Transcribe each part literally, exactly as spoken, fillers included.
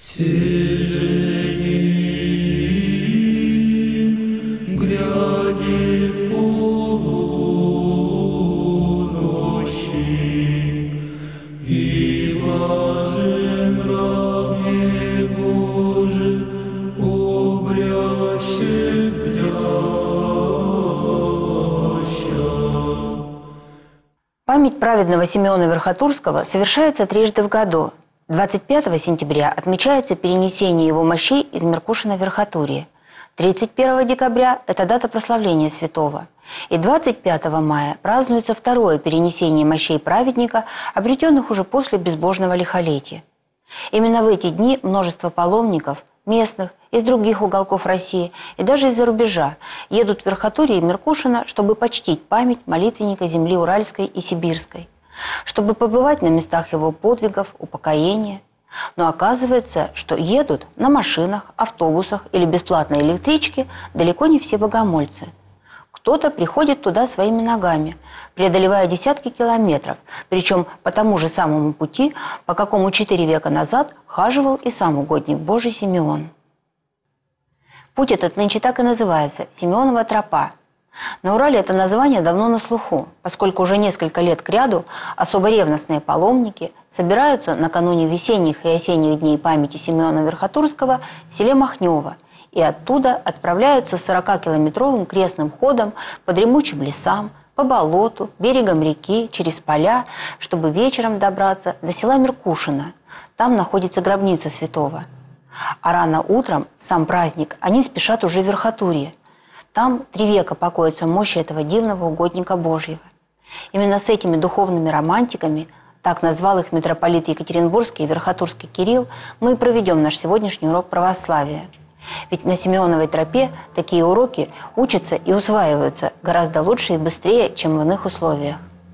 Свежеет, грядет полуночи, и блажен рабе Божий, обрящет бдяща. Память праведного Симеона Верхотурского совершается трижды в году. двадцать пятого сентября отмечается перенесение его мощей из Меркушина в Верхотурье. тридцать первого декабря – это дата прославления святого. И двадцать пятого мая празднуется второе перенесение мощей праведника, обретенных уже после безбожного лихолетия. Именно в эти дни множество паломников, местных, из других уголков России и даже из-за рубежа едут в Верхотурье и Меркушино, чтобы почтить память молитвенника земли Уральской и Сибирской, чтобы побывать на местах его подвигов, упокоения. Но оказывается, что едут на машинах, автобусах или бесплатной электричке далеко не все богомольцы. Кто-то приходит туда своими ногами, преодолевая десятки километров, причем по тому же самому пути, по какому четыре века назад хаживал и сам угодник Божий Симеон. Путь этот нынче так и называется – Симеонова тропа. На Урале это название давно на слуху, поскольку уже несколько лет кряду особо ревностные паломники собираются накануне весенних и осенних дней памяти Симеона Верхотурского в селе Махнево и оттуда отправляются сорокакилометровым крестным ходом по дремучим лесам, по болоту, берегам реки, через поля, чтобы вечером добраться до села Меркушино. Там находится гробница святого. А рано утром, в сам праздник, они спешат уже в Верхотурье. Там три века покоятся мощи этого дивного угодника Божьего. Именно с этими духовными романтиками, так назвал их митрополит Екатеринбургский и Верхотурский Кирилл, мы и проведем наш сегодняшний урок православия. Ведь на Симеоновой тропе такие уроки учатся и усваиваются гораздо лучше и быстрее, чем в иных условиях.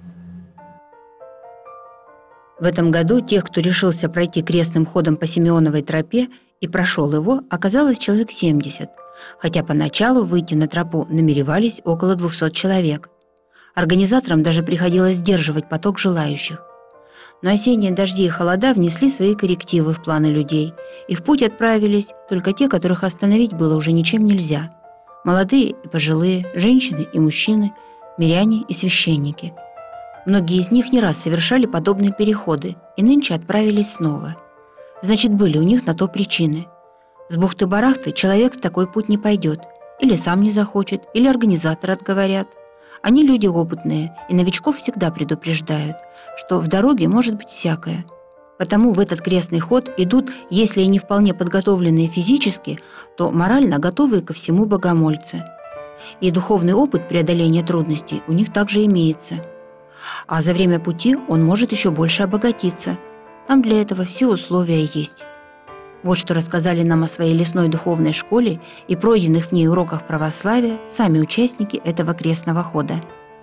В этом году тех, кто решился пройти крестным ходом по Симеоновой тропе и прошел его, оказалось человек семьдесят, хотя поначалу выйти на тропу намеревались около двухсот человек. Организаторам даже приходилось сдерживать поток желающих. Но осенние дожди и холода внесли свои коррективы в планы людей, и в путь отправились только те, которых остановить было уже ничем нельзя. Молодые и пожилые, женщины и мужчины, миряне и священники. Многие из них не раз совершали подобные переходы и нынче отправились снова. Значит, были у них на то причины. С бухты-барахты человек в такой путь не пойдет, или сам не захочет, или организаторы отговорят. Они люди опытные, и новичков всегда предупреждают, что в дороге может быть всякое. Потому в этот крестный ход идут, если и не вполне подготовленные физически, то морально готовые ко всему богомольцы. И духовный опыт преодоления трудностей у них также имеется. А за время пути он может еще больше обогатиться. Там для этого все условия есть. Вот что рассказали нам о своей лесной духовной школе и пройденных в ней уроках православия сами участники этого крестного хода.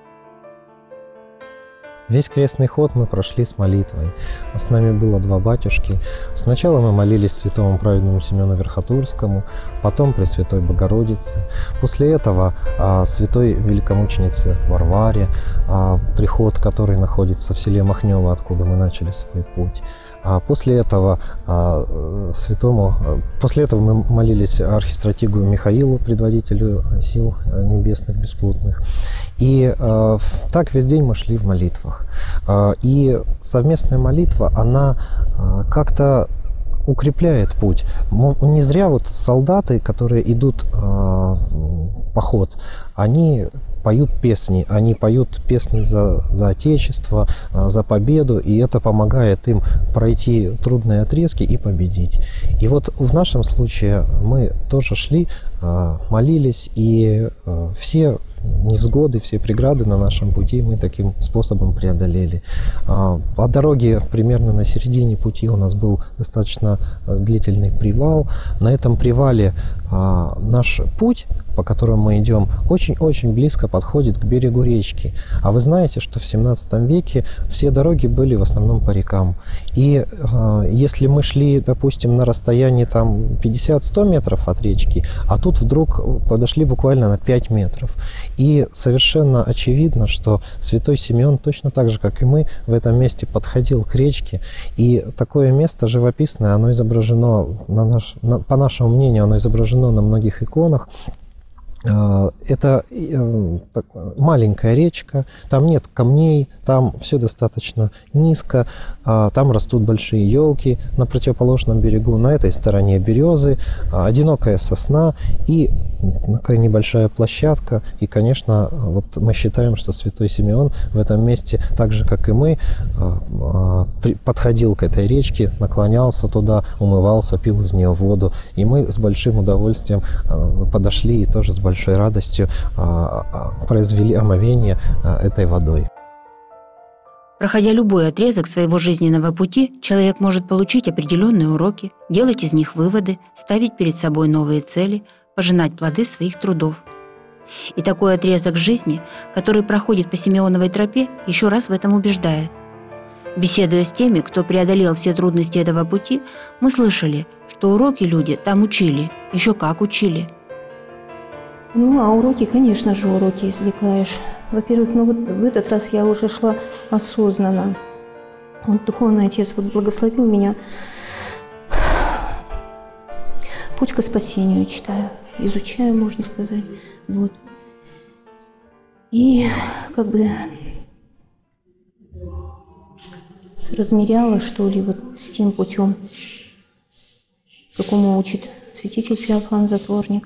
Весь крестный ход мы прошли с молитвой. С нами было два батюшки. Сначала мы молились святому праведному Симеону Верхотурскому, потом Пресвятой Богородице. После этого а, святой великомученице Варваре, а, приход, который находится в селе Махнево, откуда мы начали свой путь. А после этого а, святому, после этого мы молились архистратигу Михаилу, предводителю сил небесных бесплотных. И а, так весь день мы шли в молитвах. А, и совместная молитва, она а, как-то укрепляет путь. Не зря вот солдаты, которые идут а, в поход, они поют песни, они поют песни за, за Отечество, за победу, и это помогает им пройти трудные отрезки и победить. И вот в нашем случае мы тоже шли, молились, и все невзгоды, все преграды на нашем пути мы таким способом преодолели. По дороге примерно на середине пути у нас был достаточно длительный привал. На этом привале наш путь по которым мы идем, очень-очень близко подходит к берегу речки. А вы знаете, что в семнадцатом веке все дороги были в основном по рекам. И э, если мы шли, допустим, на расстоянии там пятьдесят-сто метров от речки, а тут вдруг подошли буквально на пять метров. И совершенно очевидно, что святой Симеон точно так же, как и мы, в этом месте подходил к речке. И такое место живописное, оно изображено, на наш, на, по нашему мнению, оно изображено на многих иконах. Это маленькая речка, там нет камней, там все достаточно низко, там растут большие елки на противоположном берегу, на этой стороне березы, одинокая сосна и такая небольшая площадка. И, конечно, вот мы считаем, что святой Симеон в этом месте, так же, как и мы, подходил к этой речке, наклонялся туда, умывался, пил из нее воду. И мы с большим удовольствием подошли и тоже с большой большой радостью произвели омовение этой водой. Проходя любой отрезок своего жизненного пути, человек может получить определенные уроки, делать из них выводы, ставить перед собой новые цели, пожинать плоды своих трудов. И такой отрезок жизни, который проходит по Симеоновой тропе, еще раз в этом убеждает. Беседуя с теми, кто преодолел все трудности этого пути, мы слышали, что уроки люди там учили, еще как учили. Ну, а уроки, конечно же, уроки извлекаешь. Во-первых, ну вот в этот раз я уже шла осознанно. Вот Духовный Отец вот благословил меня. Путь к спасению читаю, изучаю, можно сказать. Вот. И как бы размеряла, что ли, вот с тем путем, какому учит святитель Феофан Затворник.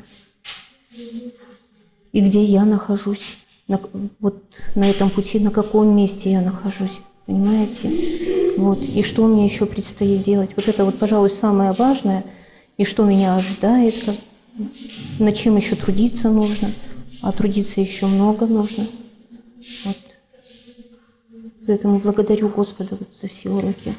И где я нахожусь, на, вот на этом пути, на каком месте я нахожусь, понимаете? Вот. И что мне еще предстоит делать. Вот это вот, пожалуй, самое важное, и что меня ожидает, как, над чем еще трудиться нужно, а трудиться еще много нужно. Вот. Поэтому благодарю Господа вот за все уроки.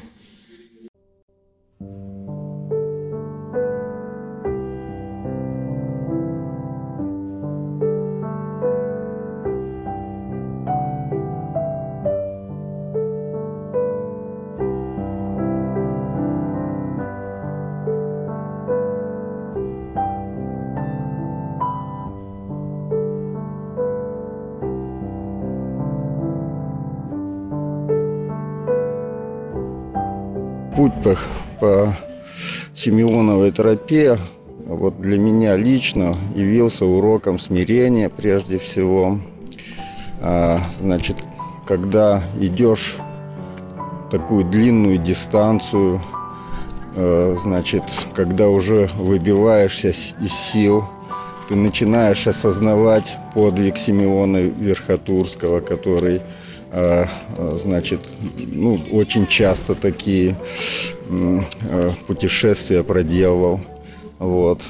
Путь по, по Симеоновой тропе вот для меня лично явился уроком смирения прежде всего. А, значит, когда идешь такую длинную дистанцию, а, значит, когда уже выбиваешься из сил, ты начинаешь осознавать подвиг Симеона Верхотурского, который значит, ну, очень часто такие путешествия проделывал. Вот.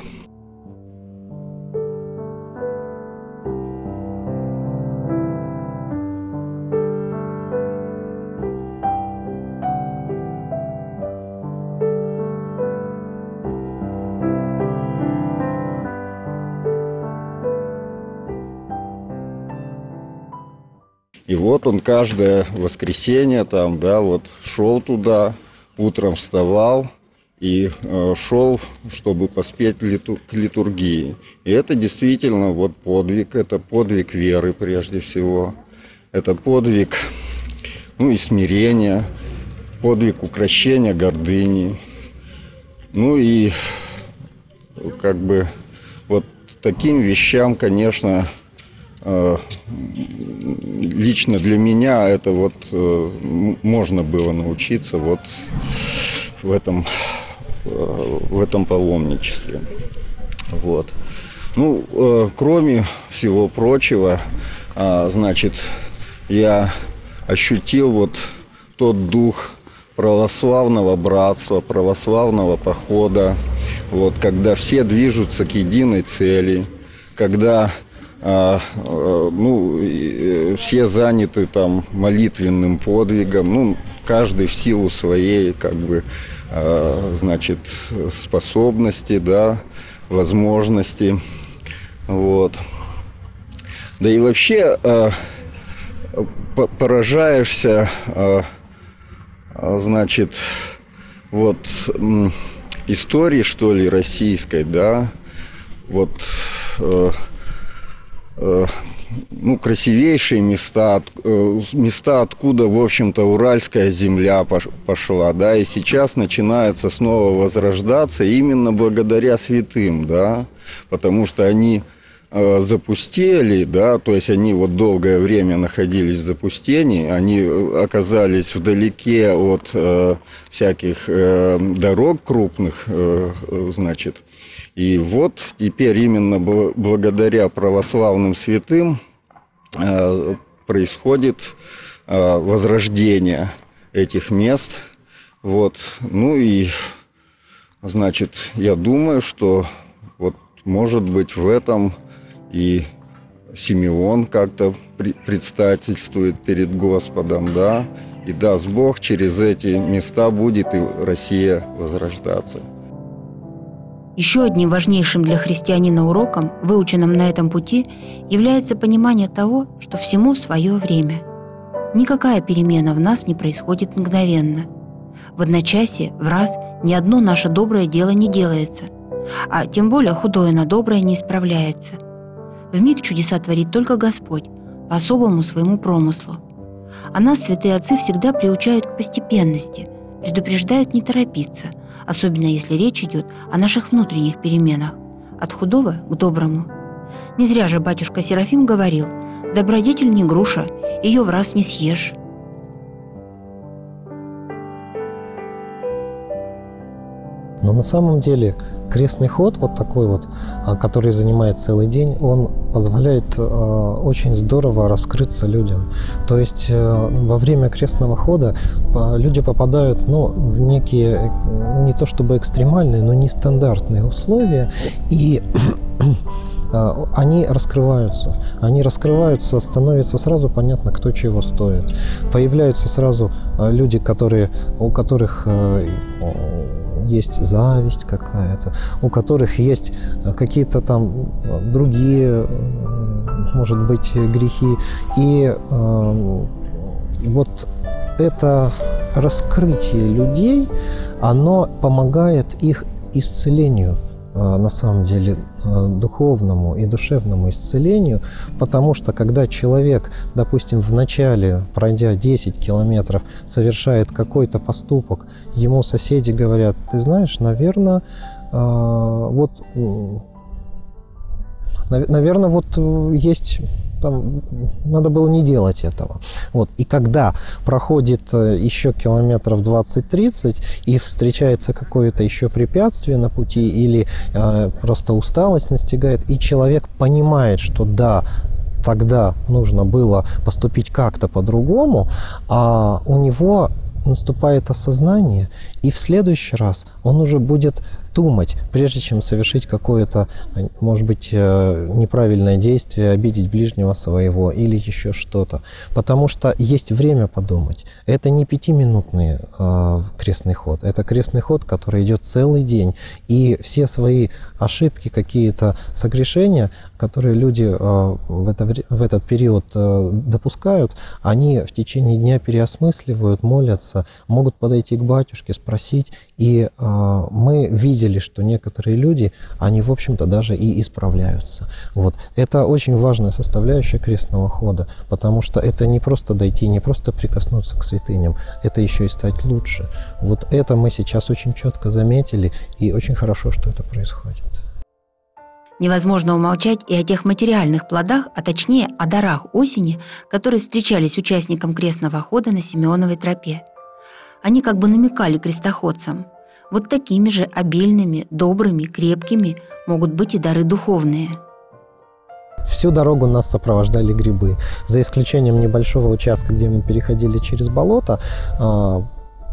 И вот он каждое воскресенье там, да, вот шел туда, утром вставал и э, шел, чтобы поспеть литу- к литургии. И это действительно вот подвиг, это подвиг веры прежде всего. Это подвиг, ну, и смирения, подвиг укрощения гордыни. Ну и как бы вот таким вещам, конечно, лично для меня это вот можно было научиться вот в этом, в этом паломничестве. Вот. Ну, кроме всего прочего, значит, я ощутил вот тот дух православного братства, православного похода, вот, когда все движутся к единой цели, когда А, ну, все заняты там молитвенным подвигом, ну, каждый в силу своей, как бы, значит, способности, да, возможности. Вот. Да и вообще э, поражаешься, э, значит, вот э, истории, что ли, российской, да, вот э, э, ну, красивейшие места, от, э, места, откуда, в общем-то, уральская земля пош, пошла, да, и сейчас начинаются снова возрождаться именно благодаря святым, да, потому что они э, запустели, да, то есть они вот долгое время находились в запустении, они оказались вдалеке от э, всяких э, дорог крупных, э, значит. И вот теперь именно благодаря православным святым э, происходит э, возрождение этих мест. Вот. Ну и, значит, я думаю, что вот, может быть, в этом и Симеон как-то предстательствует перед Господом, да, и даст Бог, через эти места будет и Россия возрождаться. Еще одним важнейшим для христианина уроком, выученным на этом пути, является понимание того, что всему свое время. Никакая перемена в нас не происходит мгновенно. В одночасье, в раз, ни одно наше доброе дело не делается, а тем более худое на доброе не исправляется. Вмиг чудеса творит только Господь, по особому своему промыслу. А нас святые отцы всегда приучают к постепенности, предупреждают не торопиться, особенно если речь идет о наших внутренних переменах, от худого к доброму. Не зря же батюшка Серафим говорил: «Добродетель не груша, ее в раз не съешь». Но на самом деле крестный ход, вот такой вот, который занимает целый день, он позволяет э, очень здорово раскрыться людям. То есть э, во время крестного хода люди попадают, ну, в некие, не то чтобы экстремальные, но нестандартные условия, и они раскрываются. Они раскрываются, становится сразу понятно, кто чего стоит. Появляются сразу люди, которые, у которых есть зависть какая-то, у которых есть какие-то там другие, может быть, грехи. И э, вот это раскрытие людей, оно помогает их исцелению, на самом деле, духовному и душевному исцелению, потому что когда человек, допустим, в начале, пройдя десять километров, совершает какой-то поступок, ему соседи говорят: ты знаешь, наверное, вот, наверное, вот есть... Там надо было не делать этого. Вот. И когда проходит еще километров двадцать-тридцать и встречается какое-то еще препятствие на пути или э, просто усталость настигает, и человек понимает, что да, тогда нужно было поступить как-то по-другому, а у него наступает осознание, и в следующий раз он уже будет думать, прежде чем совершить какое-то, может быть, неправильное действие, обидеть ближнего своего или еще что-то. Потому что есть время подумать. Это не пятиминутный э, крестный ход, это крестный ход, который идет целый день. И все свои ошибки, какие-то согрешения, которые люди э, в, это, в этот период э, допускают, они в течение дня переосмысливают, молятся, могут подойти к батюшке, спросить. И э, мы видели, что некоторые люди, они, в общем-то, даже и исправляются. Вот. Это очень важная составляющая крестного хода, потому что это не просто дойти, не просто прикоснуться к святыням, это еще и стать лучше. Вот это мы сейчас очень четко заметили, и очень хорошо, что это происходит. Невозможно умолчать и о тех материальных плодах, а точнее о дарах осени, которые встречались участникам крестного хода на Симеоновой тропе. Они как бы намекали крестоходцам: вот такими же обильными, добрыми, крепкими могут быть и дары духовные. Всю дорогу нас сопровождали грибы. За исключением небольшого участка, где мы переходили через болото,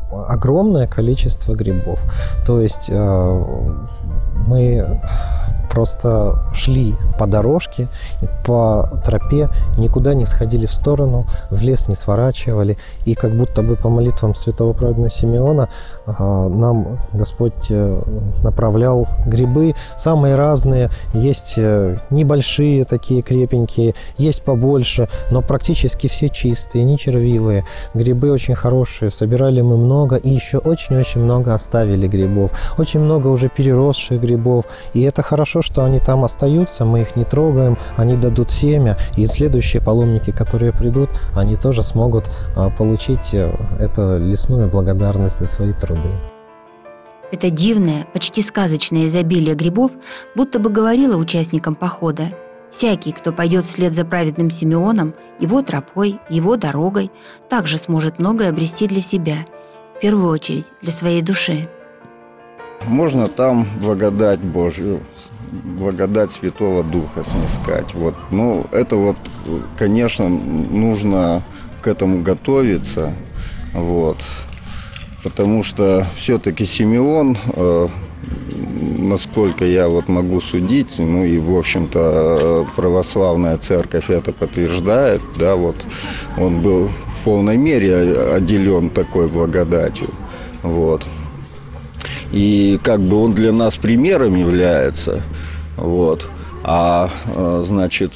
огромное количество грибов. То есть мы просто шли по дорожке, по тропе, никуда не сходили в сторону, в лес не сворачивали. И как будто бы по молитвам святого праведного Симеона нам Господь направлял грибы самые разные. Есть небольшие такие крепенькие, есть побольше, но практически все чистые, не червивые. Грибы очень хорошие, собирали мы много, и еще очень-очень много оставили грибов. Очень много уже переросших грибов. И это хорошо, что они там остаются, мы их не трогаем, они дадут семя, и следующие паломники, которые придут, они тоже смогут получить эту лесную благодарность за свои труды. Это дивное, почти сказочное изобилие грибов будто бы говорило участникам похода: всякий, кто пойдет вслед за праведным Симеоном, его тропой, его дорогой, также сможет многое обрести для себя, в первую очередь для своей души. Можно там благодать Божью, благодать Святого Духа снискать. Вот. Ну, это вот, конечно, нужно к этому готовиться, вот. Потому что все-таки Симеон, э, насколько я вот могу судить, ну и, в общем-то, православная церковь это подтверждает, да, вот он был в полной мере отделен такой благодатью, вот. И как бы он для нас примером является, вот. А, значит,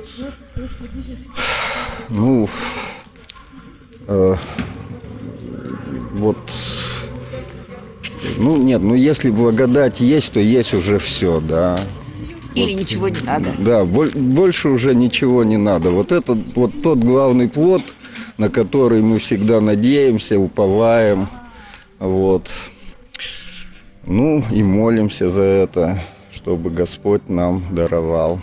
ну, э, вот, ну нет, ну если благодать есть, то есть уже все, да. Или вот, ничего не надо. Да, больше уже ничего не надо. Вот это вот тот главный плод, на который мы всегда надеемся, уповаем, вот. Ну и молимся за это, чтобы Господь нам даровал.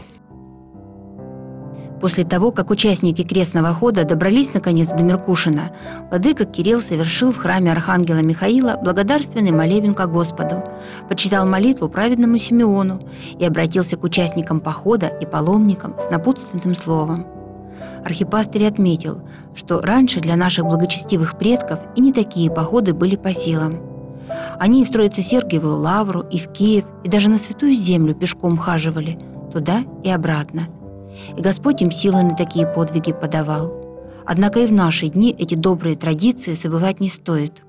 После того, как участники крестного хода добрались наконец до Меркушина, владыка Кирилл совершил в храме архангела Михаила благодарственный молебен ко Господу, почитал молитву праведному Симеону и обратился к участникам похода и паломникам с напутственным словом. Архипастырь отметил, что раньше для наших благочестивых предков и не такие походы были по силам. Они и в Троице-Сергиевую лавру, и в Киев, и даже на Святую Землю пешком хаживали, туда и обратно. И Господь им силы на такие подвиги подавал. Однако и в наши дни эти добрые традиции забывать не стоит.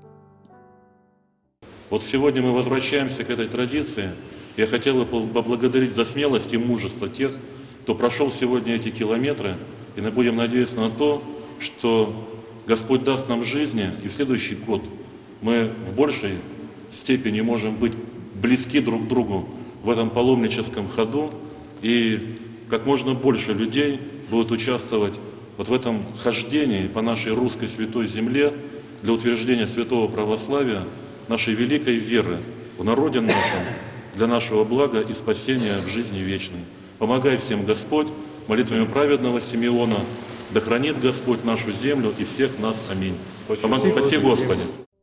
Вот сегодня мы возвращаемся к этой традиции. Я хотел бы поблагодарить за смелость и мужество тех, кто прошел сегодня эти километры, и мы будем надеяться на то, что Господь даст нам жизни, и в следующий год мы в большей степени можем быть близки друг к другу в этом паломническом ходу, и как можно больше людей будут участвовать вот в этом хождении по нашей русской святой земле для утверждения святого православия, нашей великой веры в народе нашем, для нашего блага и спасения в жизни вечной. Помогай всем Господь молитвами праведного Симеона, да хранит Господь нашу землю и всех нас. Аминь. Помогай, спаси Господи.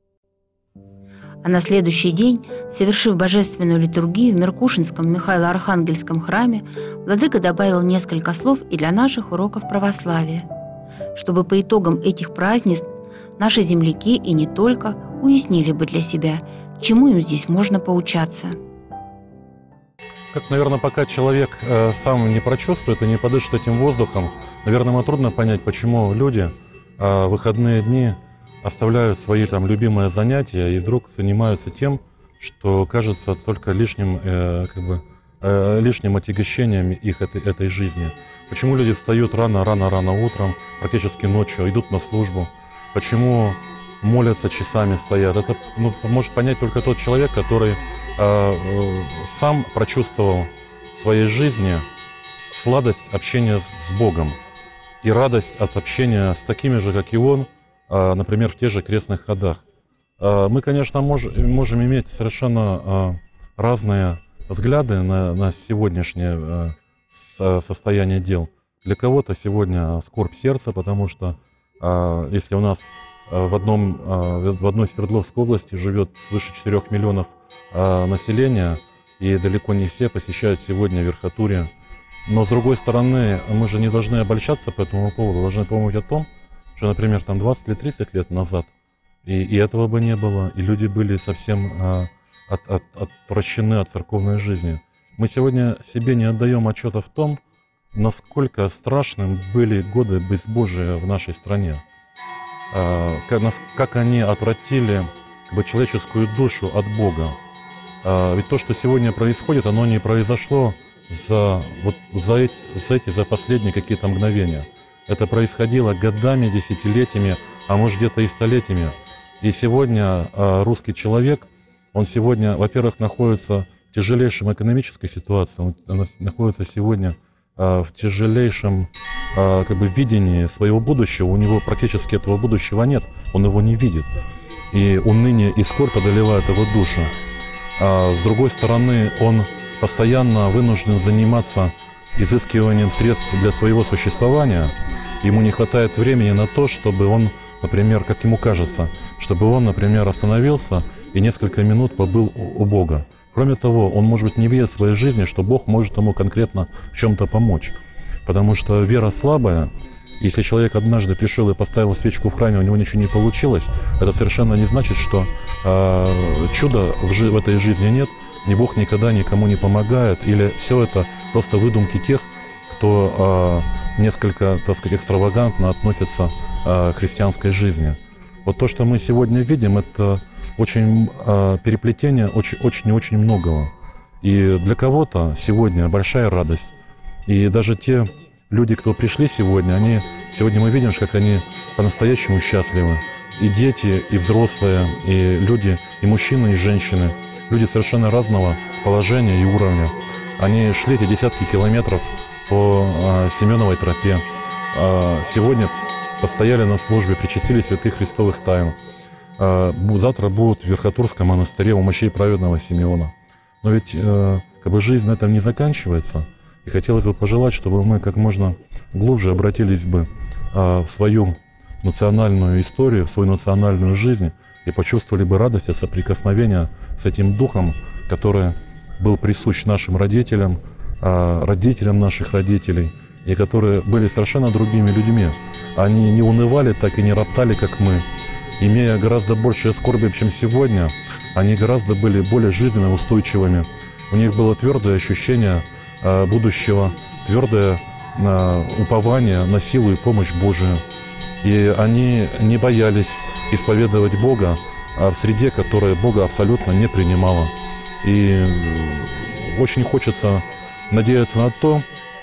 А на следующий день, совершив божественную литургию в Меркушинском Михаило-Архангельском храме, владыка добавил несколько слов и для наших уроков православия, чтобы по итогам этих празднеств наши земляки и не только уяснили бы для себя, чему им здесь можно поучаться. Как, наверное, пока человек э, сам не прочувствует и не подышит этим воздухом, наверное, ему трудно понять, почему люди э, в выходные дни оставляют свои там любимые занятия и вдруг занимаются тем, что кажется только лишним, э, как бы, э, лишним отягощением их этой, этой жизни. Почему люди встают рано-рано-рано утром, практически ночью, идут на службу? Почему молятся часами, стоят? Это ну, может понять только тот человек, который э, э, сам прочувствовал в своей жизни сладость общения с Богом и радость от общения с такими же, как и он, например, в тех же крестных ходах. Мы, конечно, мож, можем иметь совершенно разные взгляды на, на сегодняшнее состояние дел. Для кого-то сегодня скорбь сердца, потому что если у нас в, одном, в одной Свердловской области живет свыше четырёх миллионов населения, и далеко не все посещают сегодня верхотурье. Но, с другой стороны, мы же не должны обольщаться по этому поводу, должны помнить о том, что, например, там двадцать или тридцать лет назад и, и этого бы не было, и люди были совсем а, от, от, отвращены от церковной жизни. мы сегодня себе не отдаем отчета в том, насколько страшным были годы безбожия в нашей стране. Как они отвратили как бы, человеческую душу от Бога. Ведь то, что сегодня происходит, оно не произошло за, вот, за, эти, за эти, за последние какие-то мгновения. Это происходило годами, десятилетиями, а может где-то и столетиями. И сегодня русский человек, он сегодня, во-первых, находится в тяжелейшем экономической ситуации, он находится сегодня в тяжелейшем как бы, видении своего будущего. У него практически этого будущего нет, он его не видит. И уныние и скорбь одолевают его душу. А с другой стороны, он постоянно вынужден заниматься изыскиванием средств для своего существования. Ему не хватает времени на то, чтобы он, например, как ему кажется, чтобы он, например, остановился и несколько минут побыл у Бога. Кроме того, он, может быть, не видит в своей жизни, что Бог может ему конкретно в чем-то помочь. Потому что вера слабая. Если человек однажды пришел и поставил свечку в храме, у него ничего не получилось, это совершенно не значит, что э, чуда в, жи- в этой жизни нет, и Бог никогда никому не помогает, или все это просто выдумки тех, кто э, несколько, так сказать, экстравагантно относится э, к христианской жизни. Вот то, что мы сегодня видим, это очень э, переплетение очень-очень многого. И для кого-то сегодня большая радость. И даже те люди, кто пришли сегодня, они сегодня мы видим, как они по-настоящему счастливы. И дети, и взрослые, и люди, и мужчины, и женщины. Люди совершенно разного положения и уровня. Они шли эти десятки километров по э, Семеновой тропе. Э, сегодня постояли на службе, причастили святых христовых тайн. Э, завтра будут в Верхотурском монастыре у мощей праведного Симеона. Но ведь э, как бы жизнь на этом не заканчивается. И хотелось бы пожелать, чтобы мы как можно глубже обратились бы э, в свою национальную историю, в свою национальную жизнь и почувствовали бы радость от соприкосновения с этим духом, который был присущ нашим родителям, э, родителям наших родителей, и которые были совершенно другими людьми. Они не унывали так и не роптали, как мы. Имея гораздо большее скорби, чем сегодня, они гораздо были более жизненно устойчивыми. У них было твердое ощущение будущего, твердое упование на силу и помощь Божию. И они не боялись исповедовать Бога в среде, которая Бога абсолютно не принимала. И очень хочется надеяться на то,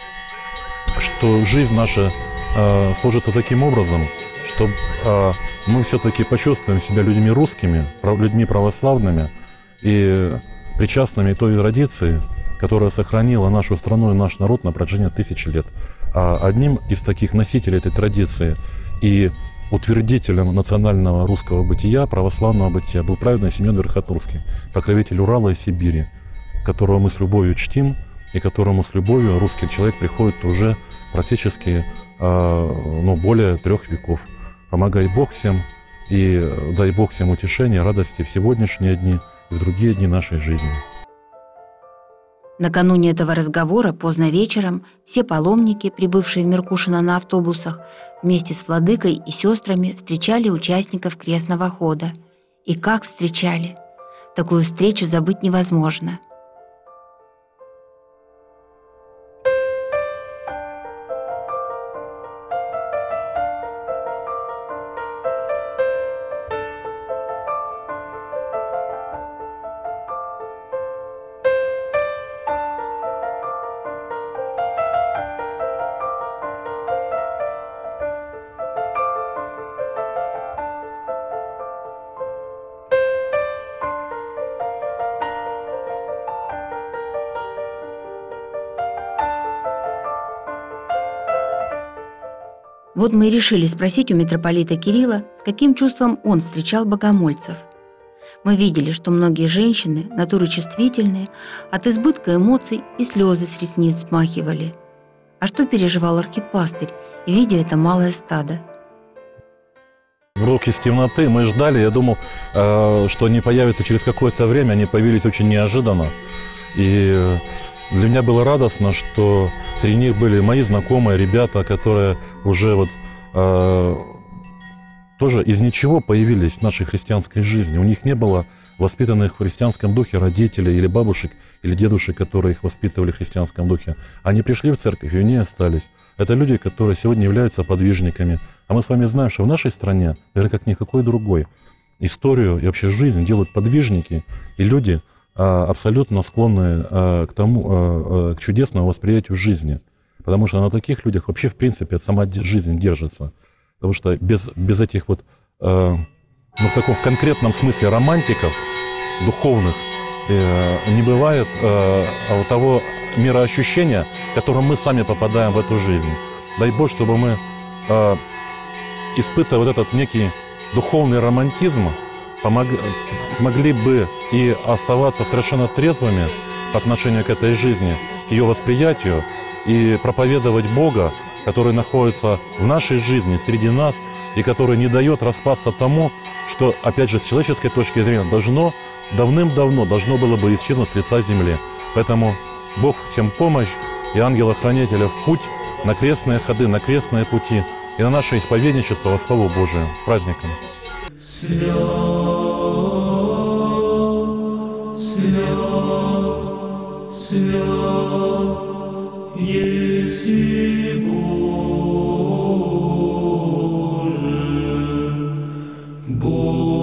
что жизнь наша сложится таким образом, что мы все-таки почувствуем себя людьми русскими, людьми православными и причастными той традиции, которая сохранила нашу страну и наш народ на протяжении тысячи лет. А одним из таких носителей этой традиции и утвердителем национального русского бытия, православного бытия, был праведный Семен Верхотурский, покровитель Урала и Сибири, которого мы с любовью чтим и которому с любовью русский человек приходит уже практически ну, более трех веков. Помогай Бог всем и дай Бог всем утешения, радости в сегодняшние дни и в другие дни нашей жизни. Накануне этого разговора, поздно вечером, все паломники, прибывшие в Меркушино на автобусах, вместе с владыкой и сестрами встречали участников крестного хода. И как встречали! Такую встречу забыть невозможно. Вот мы и решили спросить у митрополита Кирилла, с каким чувством он встречал богомольцев. Мы видели, что многие женщины, натуры чувствительные, от избытка эмоций и слезы с ресниц смахивали. А что переживал архипастырь, видя это малое стадо? Вдруг из темноты мы ждали, я думал, что они появятся через какое-то время, они появились очень неожиданно. И для меня было радостно, что среди них были мои знакомые, ребята, которые уже вот э, тоже из ничего появились в нашей христианской жизни. У них не было воспитанных в христианском духе родителей или бабушек, или дедушек, которые их воспитывали в христианском духе, они пришли в церковь и в ней остались. Это люди, которые сегодня являются подвижниками. А мы с вами знаем, что в нашей стране, наверное, как никакой другой, историю и вообще жизнь делают подвижники и люди, абсолютно склонны к тому, к чудесному восприятию жизни. Потому что на таких людях вообще, в принципе, сама жизнь держится. Потому что без, без этих вот, ну, в таком в конкретном смысле романтиков, духовных, не бывает того мироощущения, в котором мы сами попадаем в эту жизнь. Дай Бог, чтобы мы, испытывая вот этот некий духовный романтизм, помог, могли бы и оставаться совершенно трезвыми по отношению к этой жизни, к ее восприятию, и проповедовать Бога, который находится в нашей жизни, среди нас, и который не дает распасться тому, что, опять же, с человеческой точки зрения, должно, давным-давно должно было бы исчезнуть с лица земли. Поэтому Бог всем помощь, и ангела-хранителя в путь, на крестные ходы, на крестные пути, и на наше исповедничество во славу Божию. С праздником! Свят, свят, свят, еси Боже, Боже.